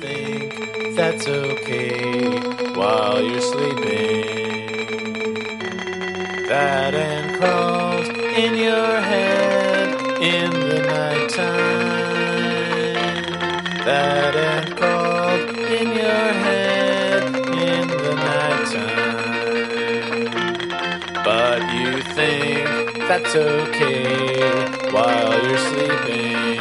think that's okay while you're sleeping. That ant crawls in your head in the nighttime. That ant crawled in your head in the nighttime. But you think that's okay while you're sleeping.